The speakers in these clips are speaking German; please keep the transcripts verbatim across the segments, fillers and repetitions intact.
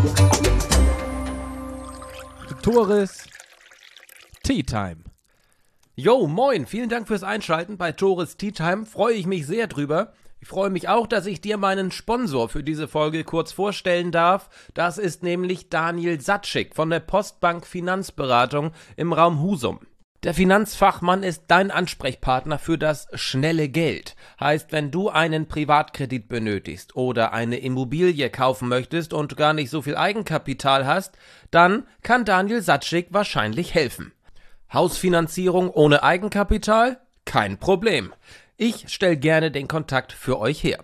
Tores Tea Time. Yo, moin, vielen Dank fürs Einschalten bei Tores Tea Time, freue ich mich sehr drüber. Ich freue mich auch, dass ich dir meinen Sponsor für diese Folge kurz vorstellen darf. Das ist nämlich Daniel Satschik von der Postbank Finanzberatung im Raum Husum. Der Finanzfachmann ist dein Ansprechpartner für das schnelle Geld. Heißt, wenn du einen Privatkredit benötigst oder eine Immobilie kaufen möchtest und gar nicht so viel Eigenkapital hast, dann kann Daniel Satschik wahrscheinlich helfen. Hausfinanzierung ohne Eigenkapital? Kein Problem. Ich stelle gerne den Kontakt für euch her.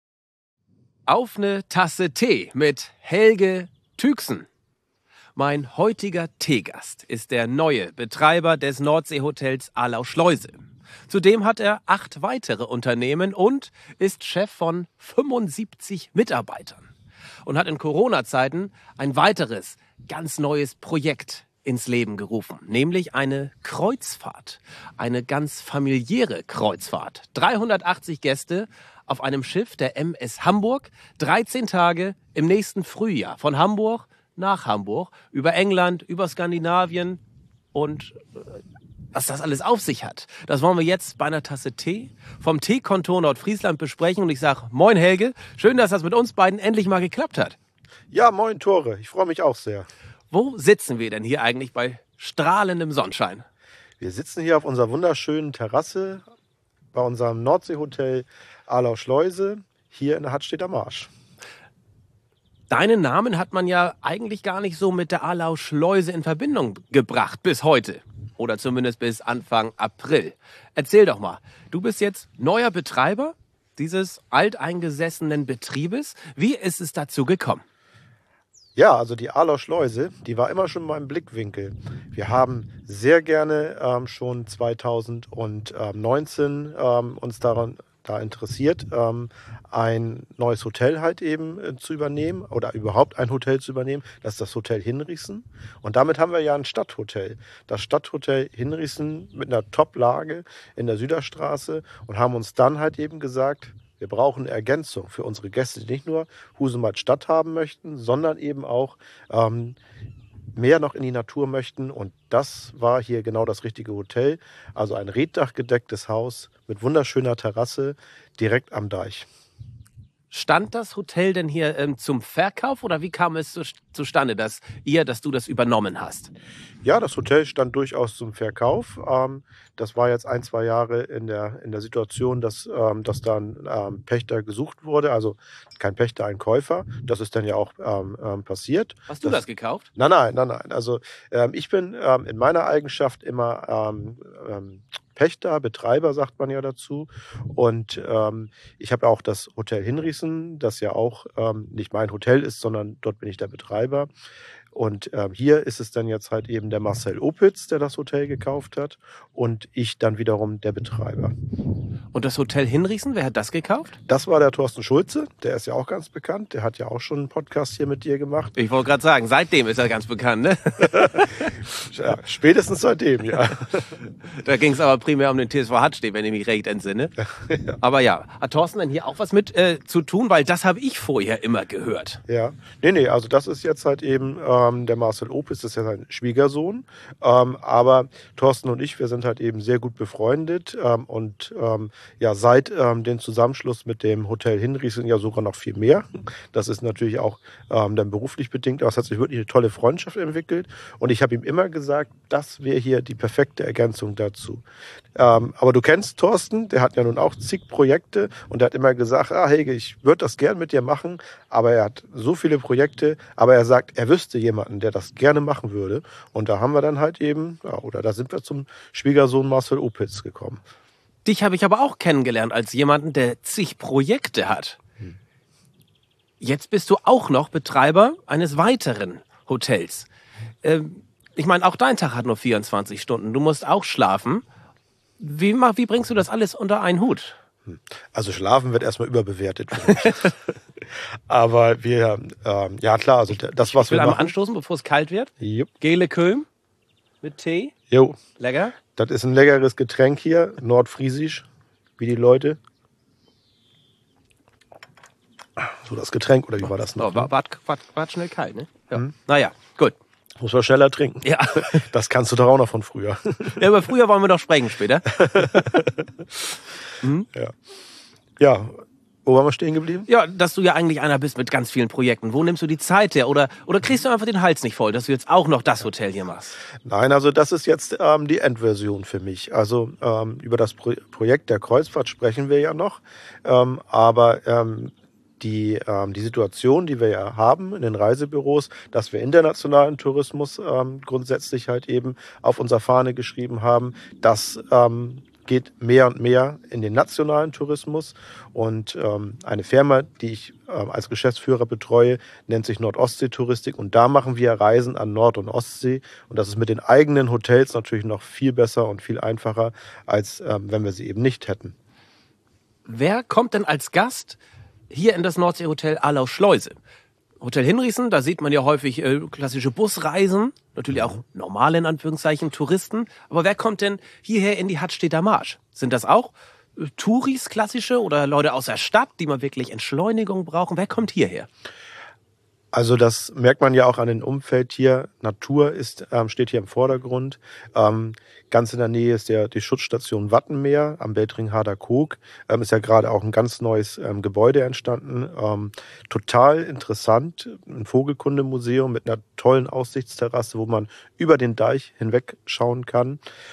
Auf eine Tasse Tee mit Helge Tüxen. Mein heutiger Teegast ist der neue Betreiber des Nordseehotels Arlau Schleuse. Zudem hat er acht weitere Unternehmen und ist Chef von fünfundsiebzig Mitarbeitern. Und hat in Corona-Zeiten ein weiteres, ganz neues Projekt ins Leben gerufen, nämlich eine Kreuzfahrt, eine ganz familiäre Kreuzfahrt. dreihundertachtzig Gäste auf einem Schiff der M S Hamburg, dreizehn Tage im nächsten Frühjahr von Hamburg nach Hamburg, über England, über Skandinavien und äh, was das alles auf sich hat. Das wollen wir jetzt bei einer Tasse Tee vom Teekontor Nordfriesland besprechen und ich sage, moin Helge, schön, dass das mit uns beiden endlich mal geklappt hat. Ja, moin Tore, ich freue mich auch sehr. Wo sitzen wir denn hier eigentlich bei strahlendem Sonnenschein? Wir sitzen hier auf unserer wunderschönen Terrasse bei unserem Nordseehotel Arlau Schleuse, hier in der Hadstetter Marsch. Deinen Namen hat man ja eigentlich gar nicht so mit der Arlau Schleuse in Verbindung gebracht bis heute. Oder zumindest bis Anfang April. Erzähl doch mal, du bist jetzt neuer Betreiber dieses alteingesessenen Betriebes. Wie ist es dazu gekommen? Ja, also die Arlau Schleuse, die war immer schon mal im Blickwinkel. Wir haben sehr gerne ähm, schon zweitausendneunzehn ähm, uns daran da interessiert, ähm, ein neues Hotel halt eben äh, zu übernehmen oder überhaupt ein Hotel zu übernehmen. Das ist das Hotel Hinrichsen. Und damit haben wir ja ein Stadthotel. Das Stadthotel Hinrichsen mit einer Top-Lage in der Süderstraße und haben uns dann halt eben gesagt, wir brauchen eine Ergänzung für unsere Gäste, die nicht nur Husum als Stadt haben möchten, sondern eben auch ähm, mehr noch in die Natur möchten. Und das war hier genau das richtige Hotel. Also ein reetdachgedecktes Haus mit wunderschöner Terrasse direkt am Deich. Stand das Hotel denn hier ähm, zum Verkauf oder wie kam es zu, zustande, dass ihr, dass du das übernommen hast? Ja, das Hotel stand durchaus zum Verkauf. Ähm, das war jetzt ein, zwei Jahre in der, in der Situation, dass, ähm, dass da ein ähm, Pächter gesucht wurde. Also kein Pächter, ein Käufer. Das ist dann ja auch ähm, ähm, passiert. Hast du das, das gekauft? Nein, nein, nein, nein. Also ähm, ich bin ähm, in meiner Eigenschaft immer ähm, ähm, Pächter, Betreiber sagt man ja dazu. Und ähm, ich habe auch das Hotel Hinrichsen, das ja auch ähm, nicht mein Hotel ist, sondern dort bin ich der Betreiber. Und ähm, hier ist es dann jetzt halt eben der Marcel Opitz, der das Hotel gekauft hat und ich dann wiederum der Betreiber. Und das Hotel Hinrichsen, wer hat das gekauft? Das war der Thorsten Schulze, der ist ja auch ganz bekannt. Der hat ja auch schon einen Podcast hier mit dir gemacht. Ich wollte gerade sagen, seitdem ist er ganz bekannt, ne? Ja, spätestens seitdem, ja. Da ging es aber primär um den T S V Hadstedt, wenn ich mich recht entsinne. Ja. Aber ja, hat Thorsten denn hier auch was mit äh, zu tun? Weil das habe ich vorher immer gehört. Ja, nee, nee, also das ist jetzt halt eben ähm, der Marcel Opitz, das ist ja sein Schwiegersohn. Ähm, aber Thorsten und ich, wir sind halt eben sehr gut befreundet ähm, und ähm, ja, seit ähm, dem Zusammenschluss mit dem Hotel Hinrichsen ja sogar noch viel mehr. Das ist natürlich auch ähm, dann beruflich bedingt, aber es hat sich wirklich eine tolle Freundschaft entwickelt und ich habe ihm immer gesagt, das wäre hier die perfekte Ergänzung dazu. Ähm, aber du kennst Thorsten, der hat ja nun auch zig Projekte und der hat immer gesagt, ah Helge, ich würde das gern mit dir machen, aber er hat so viele Projekte, aber er sagt, er wüsste jemanden, der das gerne machen würde und da haben wir dann halt eben, ja, oder da sind wir zum Schwiegersohn Marcel Opitz gekommen. Dich habe ich aber auch kennengelernt als jemanden, der zig Projekte hat. Hm. Jetzt bist du auch noch Betreiber eines weiteren Hotels. Ähm, ich meine, auch dein Tag hat nur vierundzwanzig Stunden. Du musst auch schlafen. Wie, wie bringst du das alles unter einen Hut? Also Schlafen wird erstmal überbewertet. Aber wir, ähm, ja klar, also das, was ich will wir einmal machen. anstoßen, bevor es kalt wird. Jupp. Gele Köln mit Tee. Jo. Lecker. Das ist ein leckeres Getränk hier, nordfriesisch, wie die Leute. So das Getränk, oder wie war das noch? Oh, war, war, war, war schnell kalt, ne? Ja. Hm. Naja, gut. Muss man schneller trinken. Ja. Das kannst du doch auch noch von früher. Ja, aber früher wollen wir doch sprechen später. mhm. Ja. Ja. Wo waren wir stehen geblieben? Ja, dass du ja eigentlich einer bist mit ganz vielen Projekten. Wo nimmst du die Zeit her? Oder, oder kriegst du einfach den Hals nicht voll, dass du jetzt auch noch das Hotel hier machst? Nein, also das ist jetzt ähm, die Endversion für mich. Also ähm, über das Pro- Projekt der Kreuzfahrt sprechen wir ja noch. Ähm, aber ähm, die, ähm, die Situation, die wir ja haben in den Reisebüros, dass wir internationalen Tourismus ähm, grundsätzlich halt eben auf unserer Fahne geschrieben haben, das ähm, geht mehr und mehr in den nationalen Tourismus. Und ähm, eine Firma, die ich ähm, als Geschäftsführer betreue, nennt sich Nordostsee-Touristik. Und da machen wir Reisen an Nord- und Ostsee. Und das ist mit den eigenen Hotels natürlich noch viel besser und viel einfacher, als ähm, wenn wir sie eben nicht hätten. Wer kommt denn als Gast hier in das Nordsee-Hotel Arlau-Schleuse? Hotel Hinrichsen, da sieht man ja häufig äh, klassische Busreisen, natürlich auch normale, in Anführungszeichen, Touristen. Aber wer kommt denn hierher in die Hadstädter Marsch? Sind das auch äh, Touris, klassische, oder Leute aus der Stadt, die mal wirklich Entschleunigung brauchen? Wer kommt hierher? Also das merkt man ja auch an dem Umfeld hier. Natur ist, ähm, steht hier im Vordergrund. Ähm, ganz in der Nähe ist der, die Schutzstation Wattenmeer am Beltring-Harder Koog. Ähm, ist ja gerade auch ein ganz neues ähm, Gebäude entstanden. Ähm, total interessant. Ein Vogelkundemuseum mit einer tollen Aussichtsterrasse, wo man über den Deich hinweg schauen kann.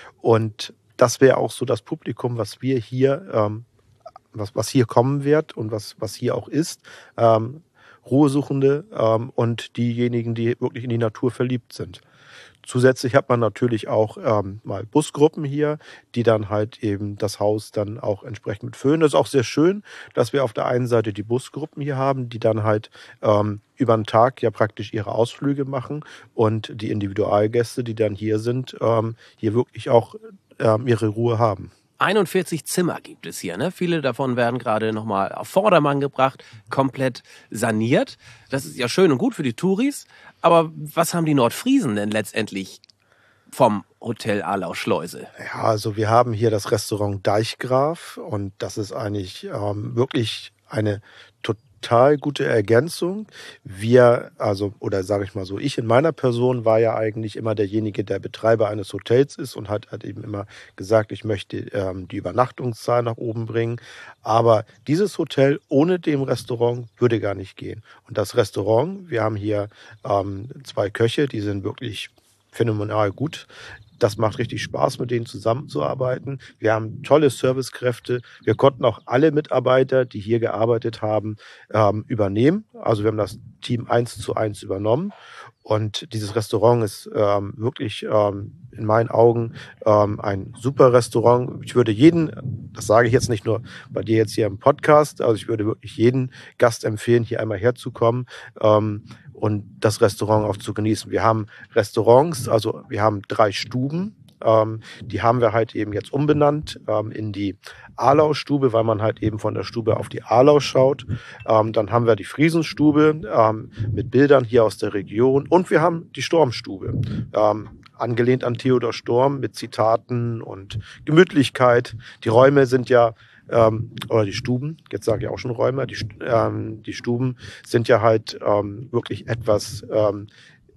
Und das wäre auch so das Publikum, was wir hier, ähm, was, was hier kommen wird und was, was hier auch ist. Ähm, Ruhesuchende ähm, und diejenigen, die wirklich in die Natur verliebt sind. Zusätzlich hat man natürlich auch ähm, mal Busgruppen hier, die dann halt eben das Haus dann auch entsprechend mit füllen. Das ist auch sehr schön, dass wir auf der einen Seite die Busgruppen hier haben, die dann halt ähm, über den Tag ja praktisch ihre Ausflüge machen und die Individualgäste, die dann hier sind, ähm, hier wirklich auch ähm, ihre Ruhe haben. einundvierzig Zimmer gibt es hier, ne? Viele davon werden gerade nochmal auf Vordermann gebracht, komplett saniert. Das ist ja schön und gut für die Touris. Aber was haben die Nordfriesen denn letztendlich vom Hotel Arlau-Schleuse? Ja, also wir haben hier das Restaurant Deichgraf und das ist eigentlich ähm, wirklich eine total gute Ergänzung. Wir, also, oder sage ich mal so, ich in meiner Person war ja eigentlich immer derjenige, der Betreiber eines Hotels ist und hat, hat eben immer gesagt, ich möchte ähm, die Übernachtungszahl nach oben bringen. Aber dieses Hotel ohne dem Restaurant würde gar nicht gehen. Und das Restaurant, wir haben hier ähm, zwei Köche, die sind wirklich phänomenal gut. Das macht richtig Spaß, mit denen zusammenzuarbeiten. Wir haben tolle Servicekräfte. Wir konnten auch alle Mitarbeiter, die hier gearbeitet haben, ähm, übernehmen. Also wir haben das Team eins zu eins übernommen. Und dieses Restaurant ist ähm, wirklich ähm, in meinen Augen ähm, ein super Restaurant. Ich würde jeden, das sage ich jetzt nicht nur bei dir jetzt hier im Podcast, also ich würde wirklich jeden Gast empfehlen, hier einmal herzukommen ähm, und das Restaurant auch zu genießen. Wir haben Restaurants, also wir haben drei Stuben. Ähm, die haben wir halt eben jetzt umbenannt ähm, in die Arlau-Stube, weil man halt eben von der Stube auf die Arlau schaut. Ähm, dann haben wir die Friesenstube ähm, mit Bildern hier aus der Region und wir haben die Stormstube, ähm, angelehnt an Theodor Storm mit Zitaten und Gemütlichkeit. Die Räume sind ja Ähm, oder die Stuben, jetzt sage ich auch schon Räume, die, ähm, die Stuben sind ja halt ähm, wirklich etwas ähm,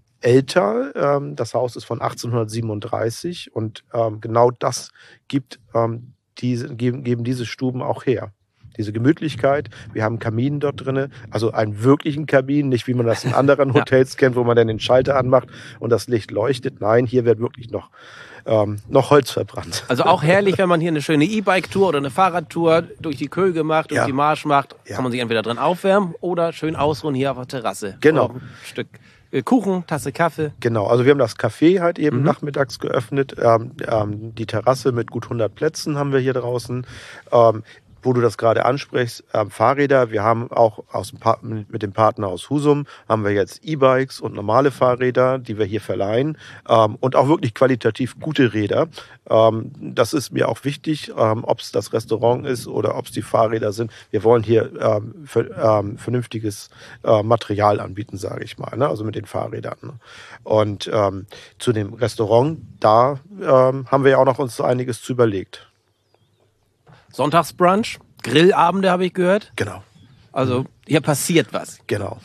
älter. Ähm, das Haus ist von achtzehnhundertsiebenunddreißig und ähm, genau das gibt, ähm, diese, geben, geben diese Stuben auch her. Diese Gemütlichkeit, wir haben einen Kamin dort drin, also einen wirklichen Kamin, nicht wie man das in anderen Hotels kennt, wo man dann den Schalter anmacht und das Licht leuchtet. Nein, hier wird wirklich noch, ähm, noch Holz verbrannt. Also auch herrlich, wenn man hier eine schöne E-Bike-Tour oder eine Fahrradtour durch die Köge macht, durch Ja. die Marsch macht, Ja. kann man sich entweder drin aufwärmen oder schön ausruhen hier auf der Terrasse. Genau. Auch ein Stück äh, Kuchen, Tasse Kaffee. Genau, also wir haben das Café halt eben Mhm. nachmittags geöffnet. Ähm, ähm, die Terrasse mit gut hundert Plätzen haben wir hier draußen. Ähm, wo du das gerade ansprichst, ähm, Fahrräder. Wir haben auch aus dem Pa- mit dem Partner aus Husum haben wir jetzt E-Bikes und normale Fahrräder, die wir hier verleihen ähm, und auch wirklich qualitativ gute Räder. Ähm, das ist mir auch wichtig, ähm, ob es das Restaurant ist oder ob es die Fahrräder sind. Wir wollen hier ähm, für, ähm, vernünftiges äh, Material anbieten, sage ich mal, ne? Also mit den Fahrrädern. Ne? Und ähm, zu dem Restaurant, da ähm, haben wir ja auch noch uns einiges zu überlegt. Sonntagsbrunch, Grillabende habe ich gehört. Genau. Also hier passiert was. Genau.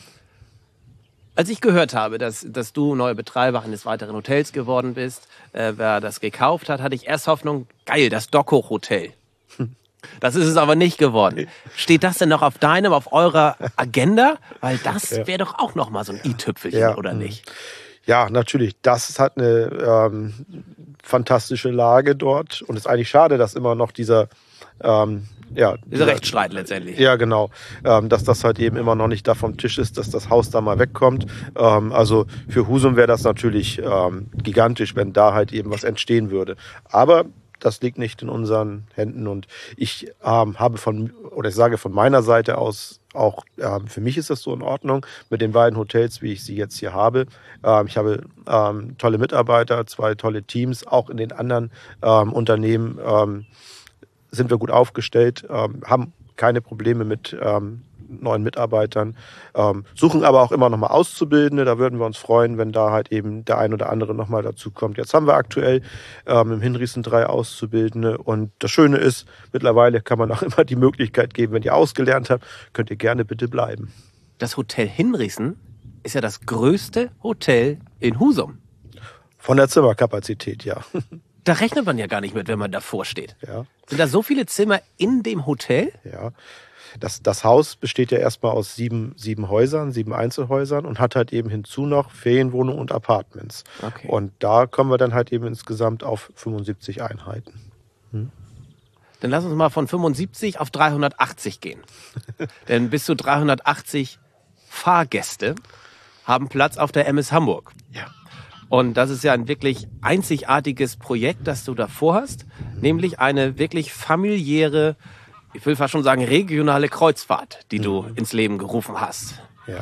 Als ich gehört habe, dass, dass du neuer Betreiber eines weiteren Hotels geworden bist, äh, wer das gekauft hat, hatte ich erst Hoffnung, geil, das Doco-Hotel. Das ist es aber nicht geworden. Steht das denn noch auf deinem, auf eurer Agenda? Weil das Ja. wäre doch auch noch mal so ein i-Tüpfelchen, Ja. oder nicht? Ja, natürlich. Das hat eine ähm, fantastische Lage dort. Und es ist eigentlich schade, dass immer noch dieser... Ähm, ja, Dieser Rechtsstreit letztendlich. Ja, genau. Ähm, dass das halt eben immer noch nicht da vom Tisch ist, dass das Haus da mal wegkommt. Ähm, also für Husum wäre das natürlich ähm, gigantisch, wenn da halt eben was entstehen würde. Aber das liegt nicht in unseren Händen. Und ich ähm, habe von, oder ich sage von meiner Seite aus, auch ähm, für mich ist das so in Ordnung mit den beiden Hotels, wie ich sie jetzt hier habe. Ähm, ich habe ähm, tolle Mitarbeiter, zwei tolle Teams, auch in den anderen ähm, Unternehmen. Ähm, sind wir gut aufgestellt, ähm, haben keine Probleme mit ähm, neuen Mitarbeitern, ähm, suchen aber auch immer noch mal Auszubildende. Da würden wir uns freuen, wenn da halt eben der ein oder andere noch mal dazu kommt. Jetzt haben wir aktuell ähm, im Hinriesen drei Auszubildende und das Schöne ist, mittlerweile kann man auch immer die Möglichkeit geben, wenn ihr ausgelernt habt, könnt ihr gerne bitte bleiben. Das Hotel Hinriesen ist ja das größte Hotel in Husum. Von der Zimmerkapazität, ja. Da rechnet man ja gar nicht mit, wenn man davor steht. Ja. Sind da so viele Zimmer in dem Hotel? Ja. Das, das Haus besteht ja erstmal aus sieben, sieben Häusern, sieben Einzelhäusern und hat halt eben hinzu noch Ferienwohnungen und Apartments. Okay. Und da kommen wir dann halt eben insgesamt auf fünfundsiebzig Einheiten. Hm? Dann lass uns mal von fünfundsiebzig auf dreihundertachtzig gehen. Denn bis zu dreihundertachtzig Fahrgäste haben Platz auf der M S Hamburg. Ja. Und das ist ja ein wirklich einzigartiges Projekt, das du da vorhast, nämlich eine wirklich familiäre, ich will fast schon sagen regionale Kreuzfahrt, die du Mhm. ins Leben gerufen hast. Ja.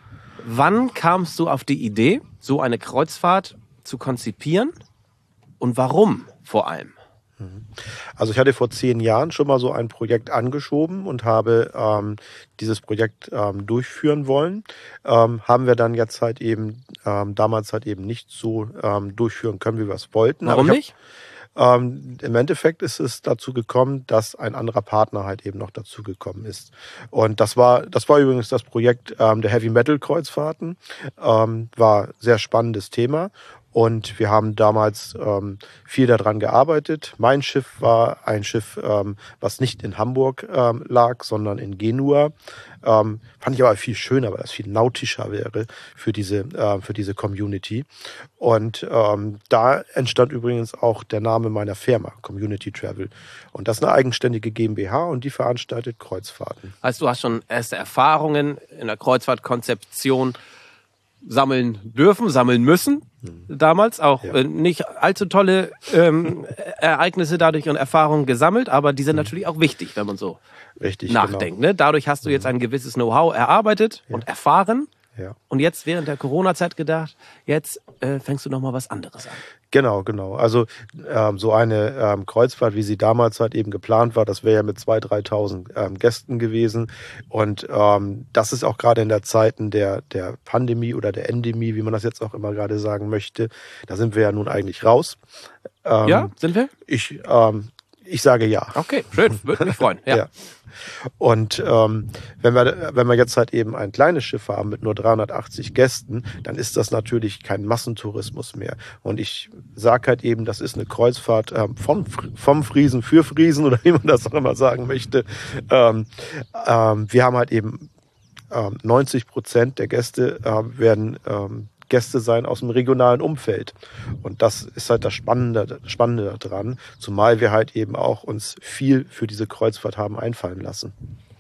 Wann kamst du auf die Idee, so eine Kreuzfahrt zu konzipieren und warum vor allem? Also ich hatte vor zehn Jahren schon mal so ein Projekt angeschoben und habe ähm, dieses Projekt ähm, durchführen wollen. Ähm, haben wir dann jetzt halt eben ähm, damals halt eben nicht so ähm, durchführen können, wie wir es wollten. Warum Aber ich nicht? hab, ähm, im Endeffekt ist es dazu gekommen, dass ein anderer Partner halt eben noch dazu gekommen ist. Und das war, das war übrigens das Projekt ähm, der Heavy Metal Kreuzfahrten. Ähm, war ein sehr spannendes Thema. Und wir haben damals ähm, viel daran gearbeitet. Mein Schiff war ein Schiff, ähm, was nicht in Hamburg ähm, lag, sondern in Genua. Ähm, fand ich aber viel schöner, weil das viel nautischer wäre für diese, äh, für diese Community. Und ähm, da entstand übrigens auch der Name meiner Firma, Community Travel. Und das ist eine eigenständige GmbH und die veranstaltet Kreuzfahrten. Heißt, du hast schon erste Erfahrungen in der Kreuzfahrtkonzeption sammeln dürfen, sammeln müssen. Damals auch Ja. äh, nicht allzu tolle ähm, Ereignisse dadurch und Erfahrungen gesammelt, aber die sind natürlich auch wichtig, wenn man so Richtig, nachdenkt. Ne? Dadurch hast du jetzt ein gewisses Know-how erarbeitet und erfahren genau. Ja. und jetzt während der Corona-Zeit gedacht, jetzt äh, fängst du noch mal was anderes an. Genau, genau. Also ähm, so eine ähm, Kreuzfahrt, wie sie damals halt eben geplant war, das wäre ja mit zweitausend, dreitausend ähm, Gästen gewesen. Und ähm, das ist auch gerade in der Zeiten der, der Pandemie oder der Endemie, wie man das jetzt auch immer gerade sagen möchte. Da sind wir ja nun eigentlich raus. Ähm, Ja, sind wir? Ich, ähm, ich sage ja. Okay, schön, würde mich freuen. Ja. Ja. Und ähm, wenn wir, wenn wir jetzt halt eben ein kleines Schiff haben mit nur dreihundertachtzig Gästen, dann ist das natürlich kein Massentourismus mehr. Und ich sage halt eben, das ist eine Kreuzfahrt ähm, vom, vom Friesen für Friesen oder wie man das auch immer sagen möchte. Ähm, ähm, wir haben halt eben ähm, neunzig Prozent der Gäste ähm, werden ähm, Gäste sein aus dem regionalen Umfeld. Und das ist halt das Spannende, das Spannende daran, zumal wir halt eben auch uns viel für diese Kreuzfahrt haben einfallen lassen.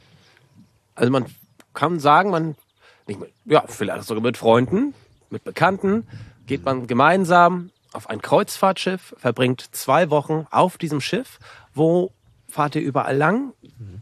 Also man kann sagen, man, nicht mit, ja, vielleicht sogar mit Freunden, mit Bekannten, geht man gemeinsam auf ein Kreuzfahrtschiff, verbringt zwei Wochen auf diesem Schiff. Wo fahrt ihr überall lang?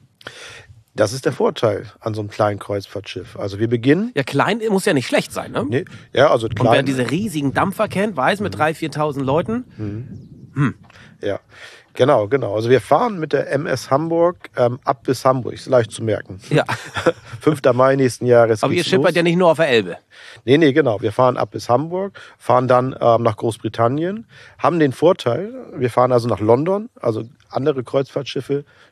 Das ist der Vorteil an so einem kleinen Kreuzfahrtschiff. Also wir beginnen... Ja, klein muss ja nicht schlecht sein, ne? Nee, ja, also klein... Und wer diese riesigen Dampfer kennt, weiß, mit dreitausend, viertausend Leuten. Ja, genau, genau. Also wir fahren mit der M S Hamburg ähm, ab bis Hamburg. Ist leicht zu merken. Ja. fünfter Mai nächsten Jahres Aber ihr geht's schippert los. ja nicht nur auf der Elbe. Nee, nee, genau. Wir fahren ab bis Hamburg, fahren dann ähm, nach Großbritannien, haben den Vorteil, wir fahren also nach London, also andere Kreuzfahrtschiffe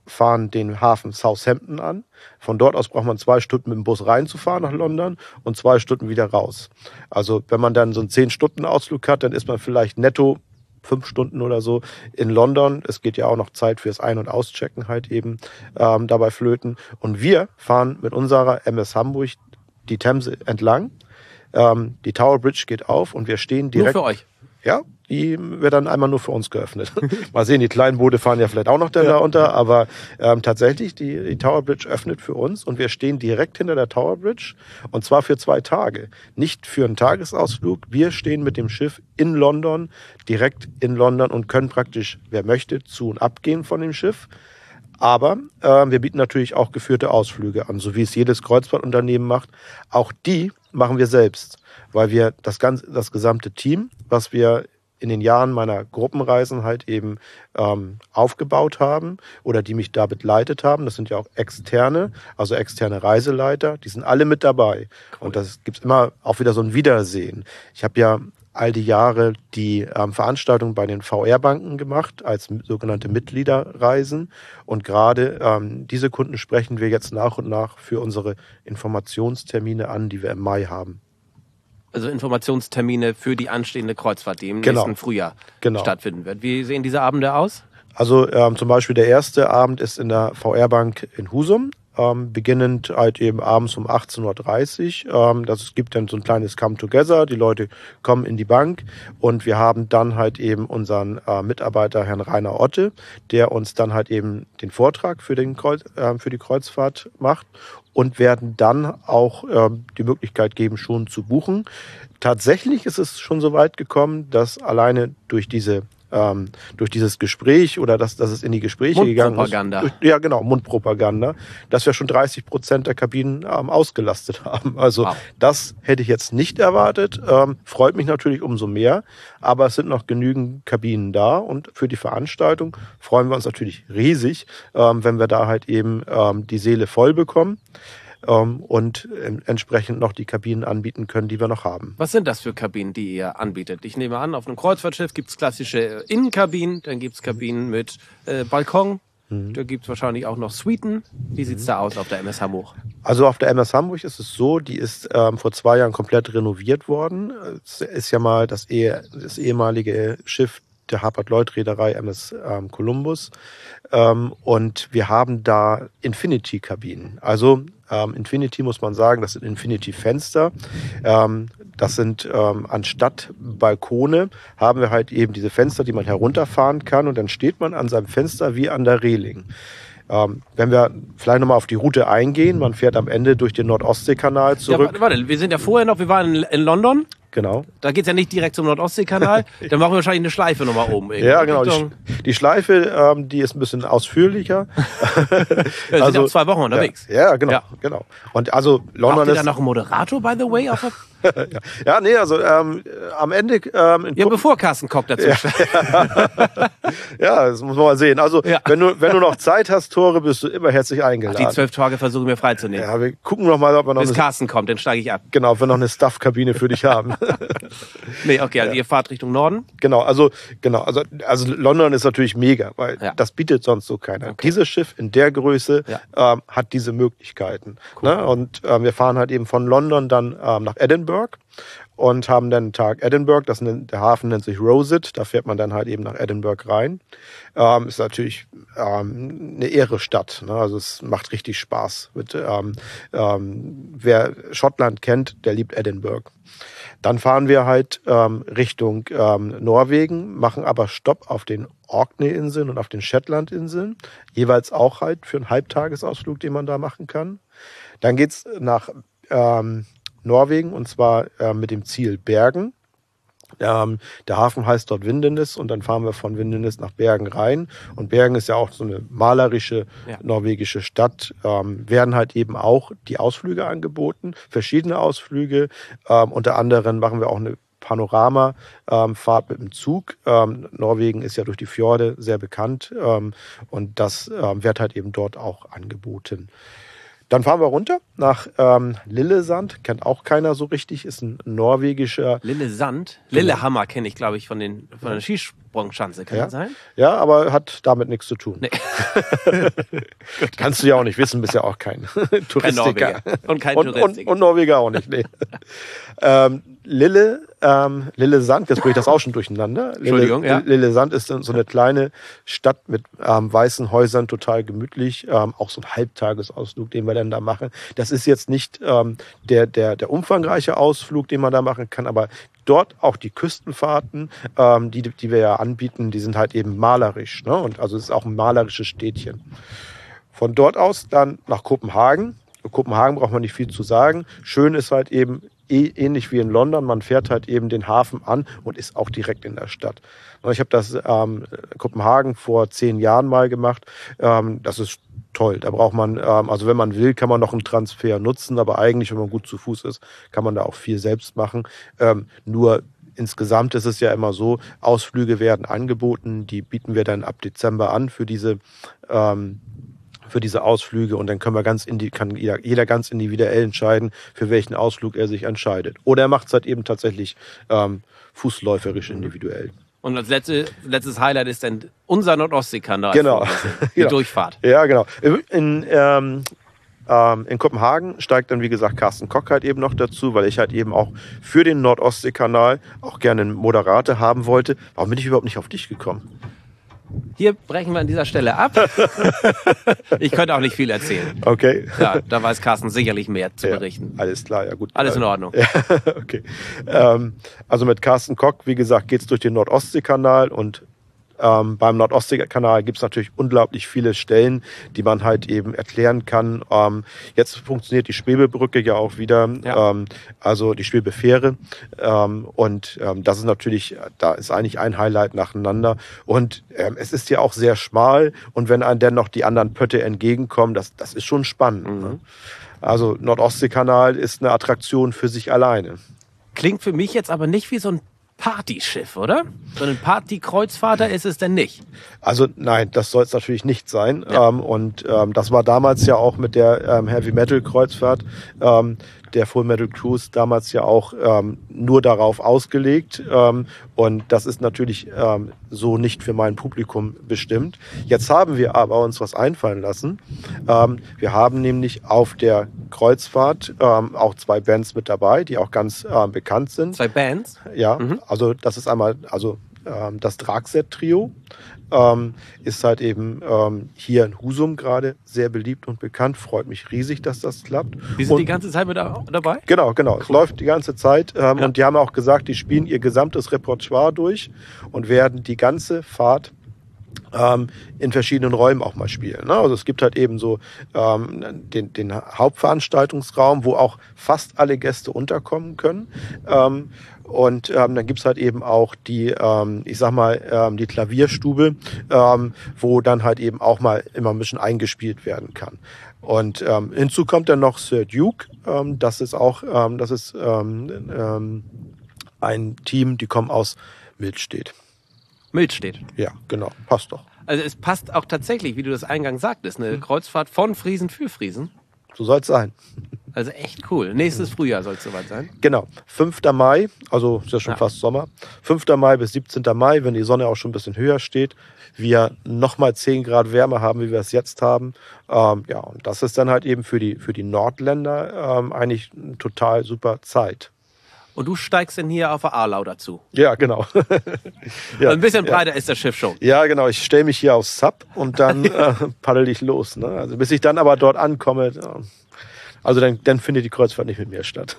fahren den Hafen Southampton an. Von dort aus braucht man zwei Stunden mit dem Bus reinzufahren nach London und zwei Stunden wieder raus. Also wenn man dann so einen zehn-Stunden-Ausflug hat, dann ist man vielleicht netto fünf Stunden oder so in London. Es geht ja auch noch Zeit fürs Ein- und Auschecken halt eben ähm, dabei flöten. Und wir fahren mit unserer M S Hamburg die Themse entlang. Ähm, die Tower Bridge geht auf und wir stehen direkt... Nur für euch? Ja, die wird dann einmal nur für uns geöffnet. Mal sehen, die kleinen Boote fahren ja vielleicht auch noch dann ja. da unter, aber ähm, tatsächlich, die, die Tower Bridge öffnet für uns und wir stehen direkt hinter der Tower Bridge und zwar für zwei Tage. Nicht für einen Tagesausflug, wir stehen mit dem Schiff in London, direkt in London und können praktisch, wer möchte, zu und abgehen von dem Schiff. Aber äh, wir bieten natürlich auch geführte Ausflüge an, so wie es jedes Kreuzfahrtunternehmen macht. Auch die machen wir selbst, weil wir das ganze, das gesamte Team, was wir in den Jahren meiner Gruppenreisen halt eben ähm, aufgebaut haben oder die mich da begleitet haben, das sind ja auch externe, also externe Reiseleiter, die sind alle mit dabei. Cool. Und das gibt immer auch wieder so ein Wiedersehen. Ich habe ja all die Jahre die ähm, Veranstaltung bei den V R-Banken gemacht, als sogenannte Mitgliederreisen. Und gerade ähm, diese Kunden sprechen wir jetzt nach und nach für unsere Informationstermine an, die wir im Mai haben. Also Informationstermine für die anstehende Kreuzfahrt, die im genau. nächsten Frühjahr genau. stattfinden wird. Wie sehen diese Abende aus? Also ähm, zum Beispiel der erste Abend ist in der V R-Bank in Husum. Ähm, beginnend halt eben abends um achtzehn Uhr dreißig. Ähm, das, es gibt dann so ein kleines Come-Together. Die Leute kommen in die Bank und wir haben dann halt eben unseren äh, Mitarbeiter Herrn Rainer Otte, der uns dann halt eben den Vortrag für, den Kreuz, äh, für die Kreuzfahrt macht und werden dann auch äh, die Möglichkeit geben, schon zu buchen. Tatsächlich ist es schon so weit gekommen, dass alleine durch diese Ähm, durch dieses Gespräch oder dass, dass es in die Gespräche gegangen ist. Mundpropaganda. Ja, genau, Mundpropaganda, dass wir schon dreißig Prozent der Kabinen ähm, ausgelastet haben. Also wow. Das hätte ich jetzt nicht erwartet. Ähm, freut mich natürlich umso mehr, aber es sind noch genügend Kabinen da und für die Veranstaltung freuen wir uns natürlich riesig, ähm, wenn wir da halt eben ähm, die Seele voll bekommen. Um, und äh, entsprechend noch die Kabinen anbieten können, die wir noch haben. Was sind das für Kabinen, die ihr anbietet? Ich nehme an, auf einem Kreuzfahrtschiff gibt es klassische Innenkabinen, dann gibt es Kabinen mit äh, Balkon, mhm. da gibt es wahrscheinlich auch noch Suiten. Wie sieht es mhm. da aus auf der M S Hamburg? Also auf der M S Hamburg ist es so, die ist ähm, vor zwei Jahren komplett renoviert worden. Es ist ja mal das, eh, das ehemalige Schiff der Hapag-Lloyd-Reederei M S ähm, Columbus. Ähm, und wir haben da Infinity-Kabinen. Also ähm, Infinity muss man sagen, das sind Infinity-Fenster. Ähm, das sind ähm, anstatt Balkone haben wir halt eben diese Fenster, die man herunterfahren kann und dann steht man an seinem Fenster wie an der Reling. Ähm, wenn wir vielleicht nochmal auf die Route eingehen, man fährt am Ende durch den Nordostseekanal zurück. Ja, warte, warte, wir sind ja vorher noch, wir waren in, in London. Genau. Da geht es ja nicht direkt zum Nordostseekanal. Dann machen wir wahrscheinlich eine Schleife nochmal oben. Ja, genau. Die, die Schleife, ähm, die ist ein bisschen ausführlicher. Ja, wir also, sind auch zwei Wochen unterwegs. Ja, ja, genau, ja. genau. Und also London Habt ihr ist... da noch einen Moderator, by the way? Auf der ja. ja, nee, also ähm, am Ende... Ähm, ja, bevor Carsten Koch dazu ja. ja, das muss man mal sehen. Also, ja. wenn, du, wenn du noch Zeit hast, Tore, bist du immer herzlich eingeladen. Ach, die zwölf Tage versuche ich mir freizunehmen. Ja, wir gucken noch mal, ob wir noch... Bis eine, Carsten kommt, dann steige ich ab. Genau, ob wir noch eine Staff-Kabine für dich haben. Nee, okay, also ja. Ihr fahrt Richtung Norden? Genau, also genau, also, also London ist natürlich mega, weil ja. das bietet sonst so keiner. Okay. Dieses Schiff in der Größe ja. ähm, hat diese Möglichkeiten. Cool. Ne? Und ähm, wir fahren halt eben von London dann ähm, nach Edinburgh und haben dann einen Tag Edinburgh, das nennt, der Hafen nennt sich Rosyth, da fährt man dann halt eben nach Edinburgh rein. Ähm, ist natürlich ähm, eine irre Stadt, ne? Also es macht richtig Spaß. Mit, ähm, ähm, wer Schottland kennt, der liebt Edinburgh. Dann fahren wir halt ähm, Richtung ähm, Norwegen, machen aber Stopp auf den Orkney-Inseln und auf den Shetland-Inseln, jeweils auch halt für einen Halbtagesausflug, den man da machen kann. Dann geht's nach ähm, Norwegen und zwar äh, mit dem Ziel Bergen. Ähm, der Hafen heißt dort Vindenes und dann fahren wir von Vindenes nach Bergen rein. Und Bergen ist ja auch so eine malerische ja. norwegische Stadt. Ähm, werden halt eben auch die Ausflüge angeboten, verschiedene Ausflüge. Ähm, unter anderem machen wir auch eine Panoramafahrt ähm, mit dem Zug. Ähm, Norwegen ist ja durch die Fjorde sehr bekannt ähm, und das ähm, wird halt eben dort auch angeboten. Dann fahren wir runter nach ähm, Lillesand. Kennt auch keiner so richtig. Ist ein norwegischer... Lillesand? Lillehammer kenne ich, glaube ich, von, den, von der Skisprungschanze. Kann ja. das sein? Ja, aber hat damit nichts zu tun. Nee. Kannst du ja auch nicht wissen, bist ja auch kein Touristiker. Kein Norweger. Und kein und, Touristiker. Und, und Norweger auch nicht, nee. ähm, Lille, ähm, Lillesand, jetzt bringe ich das auch schon durcheinander. Entschuldigung, Lille, ja. Lillesand ist so eine kleine Stadt mit ähm, weißen Häusern, total gemütlich. Ähm, auch so ein Halbtagesausflug, den wir dann da machen. Das ist jetzt nicht ähm, der, der, der umfangreiche Ausflug, den man da machen kann, aber dort auch die Küstenfahrten, ähm, die, die wir ja anbieten, die sind halt eben malerisch. Ne? Und also es ist auch ein malerisches Städtchen. Von dort aus dann nach Kopenhagen. In Kopenhagen braucht man nicht viel zu sagen. Schön ist halt eben eh, ähnlich wie in London. Man fährt halt eben den Hafen an und ist auch direkt in der Stadt. Und ich habe das ähm, Kopenhagen vor zehn Jahren mal gemacht. Ähm, das ist toll. Da braucht man, ähm, also wenn man will, kann man noch einen Transfer nutzen. Aber eigentlich, wenn man gut zu Fuß ist, kann man da auch viel selbst machen. Ähm, nur insgesamt ist es ja immer so, Ausflüge werden angeboten. Die bieten wir dann ab Dezember an für diese ähm, für diese Ausflüge und dann können wir ganz indi- kann jeder, jeder ganz individuell entscheiden, für welchen Ausflug er sich entscheidet. Oder er macht es halt eben tatsächlich ähm, fußläuferisch individuell. Und als letzte, letztes Highlight ist dann unser Nordostseekanal. Genau. Die genau. Durchfahrt. Ja, genau. In, ähm, ähm, in Kopenhagen steigt dann, wie gesagt, Carsten Kock halt eben noch dazu, weil ich halt eben auch für den Nordostseekanal auch gerne einen Moderator haben wollte. Warum bin ich überhaupt nicht auf dich gekommen? Hier brechen wir an dieser Stelle ab. Ich könnte auch nicht viel erzählen. Okay. Ja, da weiß Carsten sicherlich mehr zu Ja, berichten. alles klar, ja gut. Alles in Ordnung. Ja, okay. Ähm, also mit Carsten Kock, wie gesagt, geht es durch den Nordostseekanal und ähm, beim Nordostseekanal gibt es natürlich unglaublich viele Stellen, die man halt eben erklären kann. Ähm, jetzt funktioniert die Schwebebrücke ja auch wieder, Ja. ähm, also die Schwebefähre. Ähm, und ähm, das ist natürlich, da ist eigentlich ein Highlight nacheinander. Und ähm, es ist ja auch sehr schmal. Und wenn einem dann noch die anderen Pötte entgegenkommen, das, das ist schon spannend. Mhm. Ne? Also Nordostseekanal ist eine Attraktion für sich alleine. Klingt für mich jetzt aber nicht wie so ein Partyschiff, oder? So ein Partykreuzfahrter ist es denn nicht. Also nein, das soll es natürlich nicht sein. Ja. Ähm, und ähm, das war damals ja auch mit der ähm, Heavy Metal Kreuzfahrt, ähm, der Full Metal Cruise damals ja auch ähm, nur darauf ausgelegt. Ähm, und das ist natürlich ähm, so nicht für mein Publikum bestimmt. Jetzt haben wir aber uns was einfallen lassen. Ähm, wir haben nämlich auf der Kreuzfahrt ähm, auch zwei Bands mit dabei, die auch ganz ähm, bekannt sind. Zwei Bands. Ja, Mhm. also das ist einmal, also ähm, das Dragset-Trio ähm, ist halt eben ähm, hier in Husum gerade sehr beliebt und bekannt. Freut mich riesig, dass das klappt. Die sind und, die ganze Zeit mit da- dabei? Genau, genau. Es läuft die ganze Zeit. Ähm, Ja. Und die haben auch gesagt, die spielen ihr gesamtes Repertoire durch und werden die ganze Fahrt ähm, in verschiedenen Räumen auch mal spielen. Ne? Also es gibt halt eben so ähm, den, den Hauptveranstaltungsraum, wo auch fast alle Gäste unterkommen können. Ähm, und ähm, dann gibt's halt eben auch die, ähm, ich sag mal, ähm, die Klavierstube, ähm, wo dann halt eben auch mal immer ein bisschen eingespielt werden kann. Und ähm, hinzu kommt dann noch Sir Duke. Ähm, das ist auch, ähm, das ist ähm, ähm, ein Team, die kommen aus Milstedt. Milstedt. Ja, genau. Passt doch. Also es passt auch tatsächlich, wie du das eingangs sagtest, eine Kreuzfahrt von Friesen für Friesen. So soll es sein. Also echt cool. Nächstes Frühjahr soll es soweit sein. Genau. fünfter Mai, also ist ja schon Ja. fast Sommer. fünfter Mai bis siebzehnter Mai, wenn die Sonne auch schon ein bisschen höher steht, wir nochmal zehn Grad Wärme haben, wie wir es jetzt haben. Ähm, ja, und das ist dann halt eben für die, für die Nordländer ähm, eigentlich eine total super Zeit. Und du steigst denn hier auf der Arlau dazu. Ja, genau. ja, Ein bisschen ja. breiter ist das Schiff schon. Ja, genau. Ich stelle mich hier aufs Sub und dann äh, paddel ich los. Ne? Also bis ich dann aber dort ankomme, ja. Also dann, dann findet die Kreuzfahrt nicht mit mir statt.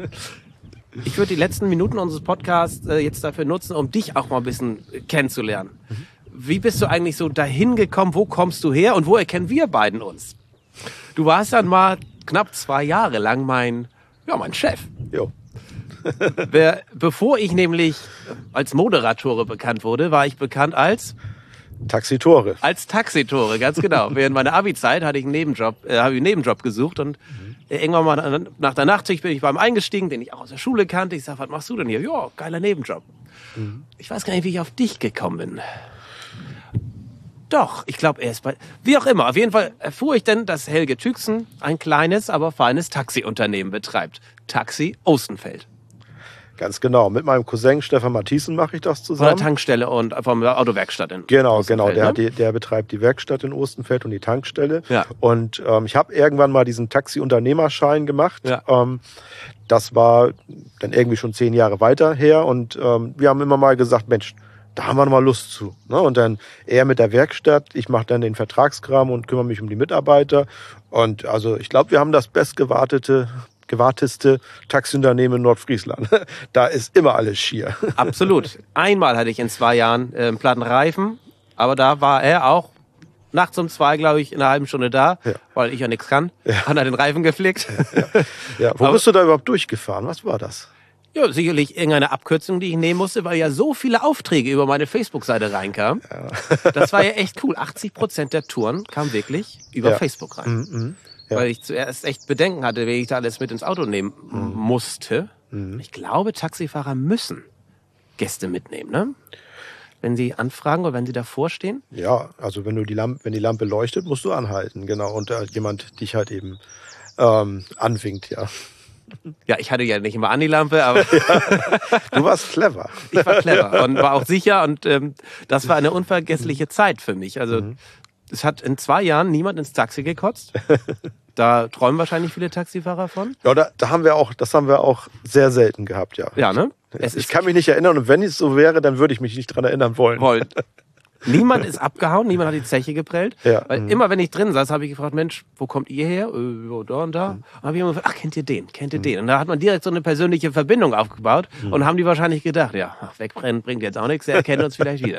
Ich würde die letzten Minuten unseres Podcasts äh, jetzt dafür nutzen, um dich auch mal ein bisschen kennenzulernen. Wie bist du eigentlich so dahin gekommen? Wo kommst du her? Und wo erkennen wir beiden uns? Du warst dann mal knapp zwei Jahre lang mein, ja, mein Chef. Jo. Wer, bevor ich nämlich als Moderatore bekannt wurde, war ich bekannt als Taxitore. als Taxitore, ganz genau. Während meiner Abi-Zeit hatte ich einen Nebenjob, äh, habe ich einen Nebenjob gesucht und äh, irgendwann mal nach der Nachtschicht bin ich beim eingestiegen, den ich auch aus der Schule kannte. Ich sag, was machst du denn hier? Ja, geiler Nebenjob. Ich weiß gar nicht, wie ich auf dich gekommen bin. Doch, ich glaube, er ist bei... Wie auch immer, auf jeden Fall erfuhr ich dann, dass Helge Tüxen ein kleines, aber feines Taxiunternehmen betreibt. Taxi Ostenfeld. Ganz genau. Mit meinem Cousin Stefan Matthiesen mache ich das Von zusammen. der Tankstelle und von der Autowerkstatt in Genau, Ostenfeld, genau. Der, ne? hat die, der betreibt die Werkstatt in Ostenfeld und die Tankstelle. Ja. Und ähm, ich habe irgendwann mal diesen Taxi-Unternehmerschein gemacht. Ja. Ähm, das war dann irgendwie schon zehn Jahre weiter her. Und ähm, wir haben immer mal gesagt, Mensch, da haben wir noch mal Lust zu. Ne? Und dann er mit der Werkstatt, ich mache dann den Vertragskram und kümmere mich um die Mitarbeiter. Und also ich glaube, wir haben das bestgewartete, gewarteste Taxiunternehmen in Nordfriesland. Da ist immer alles schier. Absolut. Einmal hatte ich in zwei Jahren äh, einen platten Reifen, aber da war er auch nachts um zwei, glaube ich, in einer halben Stunde da, Ja. weil ich ja nichts kann. Ja. Hat er den Reifen geflickt. Ja, wo Aber- bist du da überhaupt durchgefahren? Was war das? Ja, sicherlich irgendeine Abkürzung, die ich nehmen musste, weil ja so viele Aufträge über meine Facebook-Seite reinkamen. Ja. Das war ja echt cool. achtzig Prozent der Touren kamen wirklich über Ja. Facebook rein. Mhm. Ja. Weil ich zuerst echt Bedenken hatte, wenn ich da alles mit ins Auto nehmen Mhm. musste. Ich glaube, Taxifahrer müssen Gäste mitnehmen, ne? Wenn sie anfragen oder wenn sie davor stehen. Ja, also wenn du die Lampe, wenn die Lampe leuchtet, musst du anhalten, genau. Und äh, jemand dich halt eben ähm, anwinkt, ja. Ja, ich hatte ja nicht immer an die Lampe, aber Du warst clever. ich war clever und war auch sicher. Und ähm, das war eine unvergessliche Zeit für mich. Also es hat in zwei Jahren niemand ins Taxi gekotzt. Da träumen wahrscheinlich viele Taxifahrer von. Ja, da, da haben wir auch, das haben wir auch sehr selten gehabt, ja. Ja, ne? Es ich kann mich nicht erinnern und wenn es so wäre, dann würde ich mich nicht dran erinnern wollen. wollen. Niemand ist abgehauen, niemand hat die Zeche geprellt. Ja. Weil Mhm. immer, wenn ich drin saß, habe ich gefragt, Mensch, wo kommt ihr her? Äh, ja, da und da. Und habe ich immer gefragt, ach, kennt ihr den? Kennt ihr den? Und da hat man direkt so eine persönliche Verbindung aufgebaut und haben die wahrscheinlich gedacht, ja, ach, wegbrennen bringt jetzt auch nichts, der kennt uns vielleicht wieder.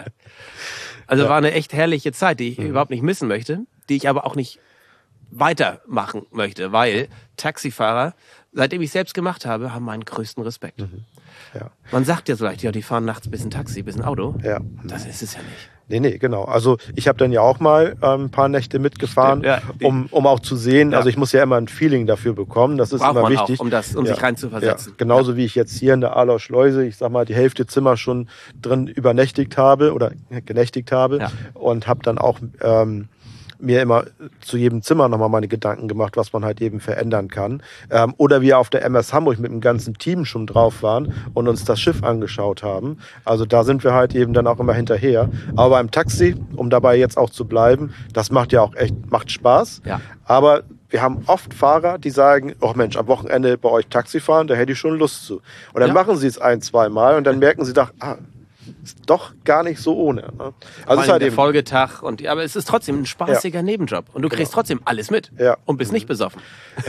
Also war eine echt herrliche Zeit, die ich überhaupt nicht missen möchte, die ich aber auch nicht weitermachen möchte, weil Taxifahrer, seitdem ich selbst gemacht habe, haben meinen größten Respekt. Ja. Man sagt ja so leicht, ja, die fahren nachts bis ein Taxi, bis ein Auto. Ja. Das ist es ja nicht. Nee, nee, genau. Also ich habe dann ja auch mal ähm, ein paar Nächte mitgefahren, Stimmt, ja. um, um auch zu sehen. Ja. Also ich muss ja immer ein Feeling dafür bekommen. Das ist Braucht immer man wichtig. auch, um das, um ja. sich reinzuversetzen. Ja. Genauso wie ich jetzt hier in der Aarlau Schleuse, ich sag mal, die Hälfte Zimmer schon drin übernächtigt habe oder genächtigt habe Ja. und habe dann auch ähm, mir immer zu jedem Zimmer nochmal meine Gedanken gemacht, was man halt eben verändern kann. Ähm, oder wir auf der M S Hamburg mit dem ganzen Team schon drauf waren und uns das Schiff angeschaut haben. Also da sind wir halt eben dann auch immer hinterher. Aber beim Taxi, um dabei jetzt auch zu bleiben, das macht ja auch echt, macht Spaß. Ja. Aber wir haben oft Fahrer, die sagen, oh Mensch, am Wochenende bei euch Taxi fahren, da hätte ich schon Lust zu. Und dann Ja. machen sie es ein, zwei Mal und dann merken sie doch, ah, ist doch gar nicht so ohne. Ne? Also Vor ist allem halt der eben, Folgetag. Und, aber es ist trotzdem ein spaßiger Nebenjob. Und du kriegst trotzdem alles mit. Ja. Und bist nicht besoffen.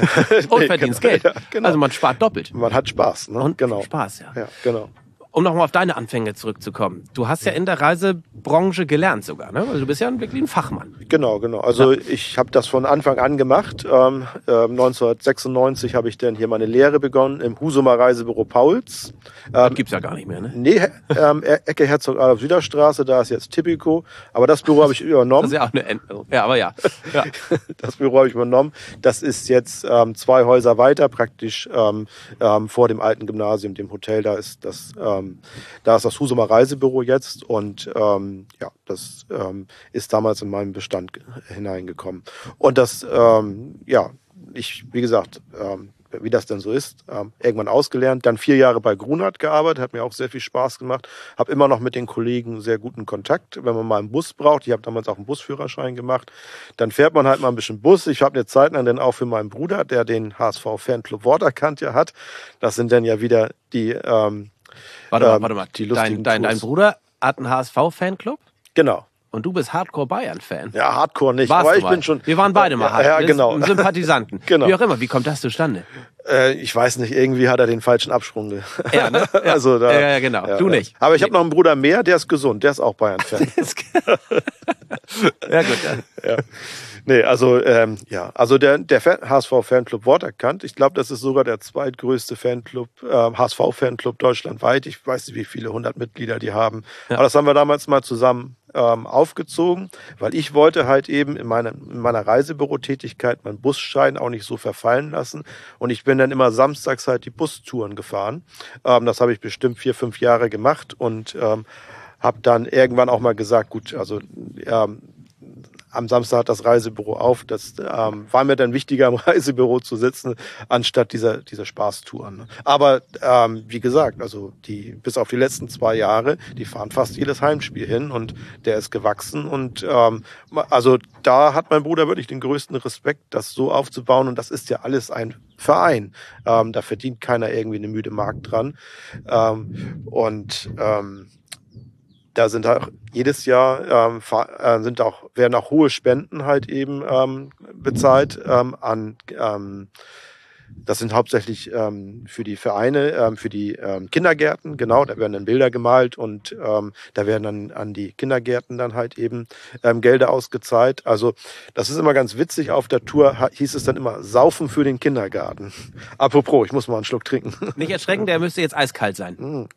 Und Nee, verdienst genau. Geld. Ja, genau. Also man spart doppelt. man hat Spaß. Ne? Und genau. Spaß, ja. Ja, genau. Um nochmal auf deine Anfänge zurückzukommen. Du hast ja in der Reisebranche gelernt sogar, ne? Also du bist ja wirklich ein Fachmann. Genau, genau. Also ich habe das von Anfang an gemacht. Ähm, ähm, neunzehnhundertsechsundneunzig habe ich dann hier meine Lehre begonnen im Husumer Reisebüro Pauls. Das Ähm, gibt's ja gar nicht mehr, ne? nee, ähm, Ecke Herzog Adolf Süderstraße, da ist jetzt Tipico. Aber das Büro habe ich Das übernommen. ist ja auch eine Änderung. Ja, aber ja. ja. Das Büro habe ich übernommen. Das ist jetzt ähm, zwei Häuser weiter, praktisch ähm, ähm, vor dem alten Gymnasium, dem Hotel. Da ist das, ähm, da ist das Husumer Reisebüro jetzt und ähm, ja, das ähm, ist damals in meinen Bestand ge- hineingekommen. Und das, ähm, ja, ich, wie gesagt, ähm, wie das denn so ist, ähm, irgendwann ausgelernt, dann vier Jahre bei Grunert gearbeitet, hat mir auch sehr viel Spaß gemacht, habe immer noch mit den Kollegen sehr guten Kontakt, wenn man mal einen Bus braucht, ich habe damals auch einen Busführerschein gemacht, dann fährt man halt mal ein bisschen Bus, ich habe eine Zeit lang dann auch für meinen Bruder, der den H S V-Fanclub Waterkant ja hat, das sind dann ja wieder die, ähm, Warte mal, ähm, warte mal. die Dein, lustigen dein, dein Tours. Bruder hat einen H S V-Fanclub Genau. und du bist Hardcore-Bayern-Fan. Ja, Hardcore nicht, Warst aber du ich mal? bin schon... Wir waren beide mal Ja, hart. ja, Wir genau. sind Sympathisanten. Genau. Wie auch immer, wie kommt das zustande? Äh, ich weiß nicht, irgendwie hat er den falschen Absprung. ge- Ja, ne? Ja. also da, Ja, ja, genau. Du nicht. Aber ich habe Nee. noch einen Bruder mehr, der ist gesund, der ist auch Bayern-Fan. Ja, gut. Ja. ja. Nee, also ähm, ja, also der, der Fan, H S V-Fanclub Waterkant, ich glaube, das ist sogar der zweitgrößte Fanclub, äh, H S V-Fanclub deutschlandweit. Ich weiß nicht, wie viele hundert Mitglieder die haben. Ja. Aber das haben wir damals mal zusammen ähm, aufgezogen, weil ich wollte halt eben in meiner, in meiner Reisebürotätigkeit meinen Busschein auch nicht so verfallen lassen. Und ich bin dann immer samstags halt die Bustouren gefahren. Ähm, das habe ich bestimmt vier, fünf Jahre gemacht und ähm, habe dann irgendwann auch mal gesagt, gut, also ähm, am Samstag hat das Reisebüro auf. Das ähm, war mir dann wichtiger, im Reisebüro zu sitzen, anstatt dieser, dieser Spaßtouren. Ne? Aber ähm, wie gesagt, also die bis auf die letzten zwei Jahre, die fahren fast jedes Heimspiel hin und der ist gewachsen. Und ähm, also da hat mein Bruder wirklich den größten Respekt, das so aufzubauen. Und das ist ja alles ein Verein. Ähm, da verdient keiner irgendwie eine müde Mark dran. Ähm, und ähm, da sind auch jedes Jahr ähm, äh, sind auch, werden auch hohe Spenden halt eben ähm, bezahlt ähm, an ähm, das sind hauptsächlich ähm, für die Vereine, ähm, für die ähm, Kindergärten, genau, da werden dann Bilder gemalt und ähm, da werden dann an die Kindergärten dann halt eben ähm, Gelder ausgezahlt. Also das ist immer ganz witzig, auf der Tour hieß es dann immer Saufen für den Kindergarten. Apropos, ich muss mal einen Schluck trinken. Nicht erschrecken, der müsste jetzt eiskalt sein. Mm.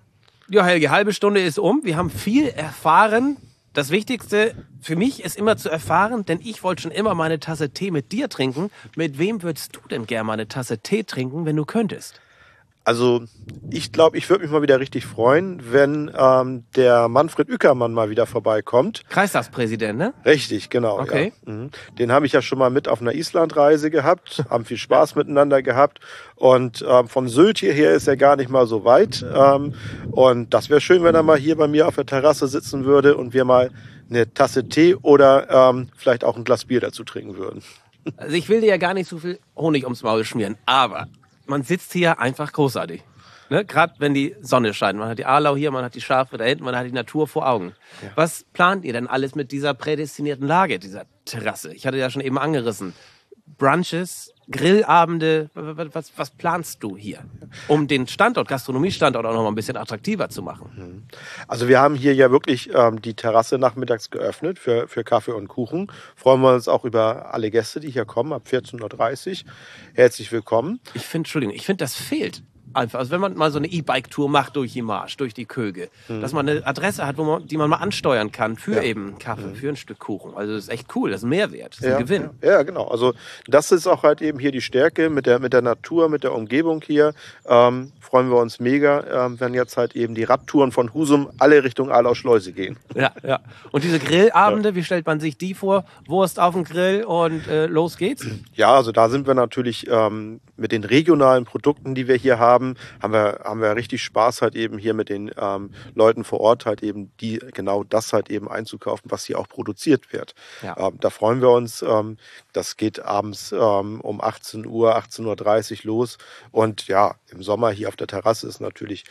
Ja, Helge, halbe Stunde ist um. Wir haben viel erfahren. Das Wichtigste für mich ist immer zu erfahren, denn ich wollte schon immer mal eine Tasse Tee mit dir trinken. Mit wem würdest du denn gerne mal eine Tasse Tee trinken, wenn du könntest? Also ich glaube, ich würde mich mal wieder richtig freuen, wenn ähm, der Manfred Ueckermann mal wieder vorbeikommt. Kreistagspräsident, ne? Richtig, genau. Okay. Ja. Mhm. Den habe ich ja schon mal mit auf einer Islandreise gehabt, haben viel Spaß miteinander gehabt. Und ähm, von Sylt hierher ist er gar nicht mal so weit. Ähm, und das wäre schön, wenn er mal hier bei mir auf der Terrasse sitzen würde und wir mal eine Tasse Tee oder ähm, vielleicht auch ein Glas Bier dazu trinken würden. Also ich will dir ja gar nicht so viel Honig ums Maul schmieren, aber man sitzt hier einfach großartig. Ne? Gerade wenn die Sonne scheint. Man hat die Arlau hier, man hat die Schafe da hinten, man hat die Natur vor Augen. Ja. Was plant ihr denn alles mit dieser prädestinierten Lage, dieser Terrasse? Ich hatte ja schon eben angerissen. Brunches, Grillabende, was, was, was planst du hier, um den Standort, Gastronomiestandort auch noch mal ein bisschen attraktiver zu machen? Also wir haben hier ja wirklich ähm, die Terrasse nachmittags geöffnet für, für Kaffee und Kuchen. Freuen wir uns auch über alle Gäste, die hier kommen, ab vierzehn Uhr dreißig. Herzlich willkommen. Ich finde, Entschuldigung, ich finde, das fehlt. Einfach, also wenn man mal so eine E-Bike-Tour macht durch die Marsch, durch die Köge, mhm. dass man eine Adresse hat, wo man, die man mal ansteuern kann für ja. eben Kaffee, mhm. für ein Stück Kuchen. Also das ist echt cool, das ist ein Mehrwert, das ist ja, ein Gewinn. Ja, ja, genau. Also das ist auch halt eben hier die Stärke mit der, mit der Natur, mit der Umgebung hier. Ähm, freuen wir uns mega, ähm, wenn jetzt halt eben die Radtouren von Husum alle Richtung Arlau-Schleuse gehen. Ja, ja. Und diese Grillabende, ja. wie stellt man sich die vor? Wurst auf dem Grill und äh, los geht's? Ja, also da sind wir natürlich ähm, mit den regionalen Produkten, die wir hier haben, haben wir haben wir richtig Spaß halt eben hier mit den ähm, Leuten vor Ort halt eben, die genau das halt eben einzukaufen, was hier auch produziert wird. Ja. Ähm, da freuen wir uns. Ähm, das geht abends ähm, um achtzehn Uhr, achtzehn Uhr dreißig los. Und ja, im Sommer hier auf der Terrasse ist natürlich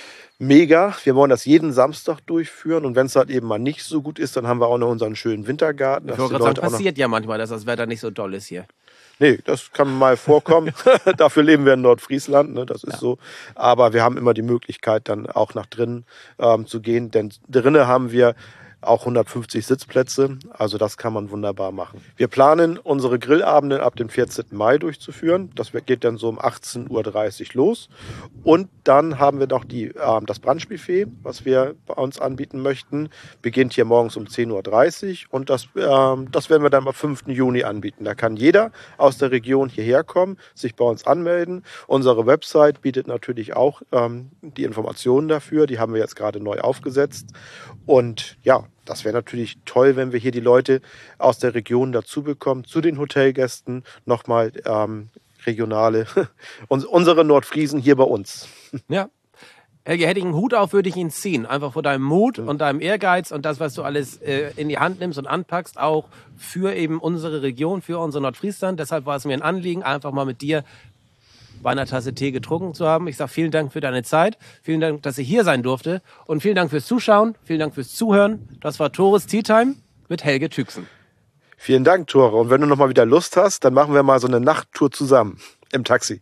mega. Wir wollen das jeden Samstag durchführen. Und wenn es halt eben mal nicht so gut ist, dann haben wir auch noch unseren schönen Wintergarten. Ich wollte gerade sagen, passiert ja manchmal, dass das Wetter nicht so doll ist hier. Nee, das kann mal vorkommen. Dafür leben wir in Nordfriesland, ne? Das ist ja. so. Aber wir haben immer die Möglichkeit, dann auch nach drinnen ähm, zu gehen. Denn drinnen haben wir auch hundertfünfzig Sitzplätze. Also das kann man wunderbar machen. Wir planen, unsere Grillabende ab dem vierzehnten Mai durchzuführen. Das geht dann so um achtzehn Uhr dreißig los. Und dann haben wir noch die, äh, das Brunchbuffet, was wir bei uns anbieten möchten. Beginnt hier morgens um zehn Uhr dreißig. Und das, äh, das werden wir dann am fünften Juni anbieten. Da kann jeder aus der Region hierher kommen, sich bei uns anmelden. Unsere Website bietet natürlich auch ähm, die Informationen dafür. Die haben wir jetzt gerade neu aufgesetzt. Und ja, das wäre natürlich toll, wenn wir hier die Leute aus der Region dazu bekommen, zu den Hotelgästen, nochmal ähm, regionale, unsere Nordfriesen hier bei uns. Ja, Helge, hätte ich einen Hut auf, würde ich ihn ziehen. Einfach vor deinem Mut ja. und deinem Ehrgeiz und das, was du alles äh, in die Hand nimmst und anpackst, auch für eben unsere Region, für unser Nordfriesland. Deshalb war es mir ein Anliegen, einfach mal mit dir bei einer Tasse Tee getrunken zu haben. Ich sage vielen Dank für deine Zeit, vielen Dank, dass ich hier sein durfte und vielen Dank fürs Zuschauen, vielen Dank fürs Zuhören. Das war Tores Tea Time mit Helge Tüxen. Vielen Dank, Tore. Und wenn du noch mal wieder Lust hast, dann machen wir mal so eine Nachttour zusammen im Taxi.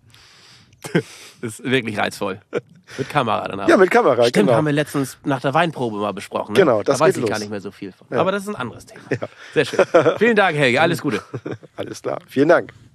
Das ist wirklich reizvoll. Mit Kamera dann auch. Ja, mit Kamera, Stimmt, genau. haben wir letztens nach der Weinprobe mal besprochen. Ne? Genau, das Da weiß geht ich los. gar nicht mehr so viel von. Ja. Aber das ist ein anderes Thema. Ja. Sehr schön. Vielen Dank, Helge. Alles Gute. Alles klar. Vielen Dank.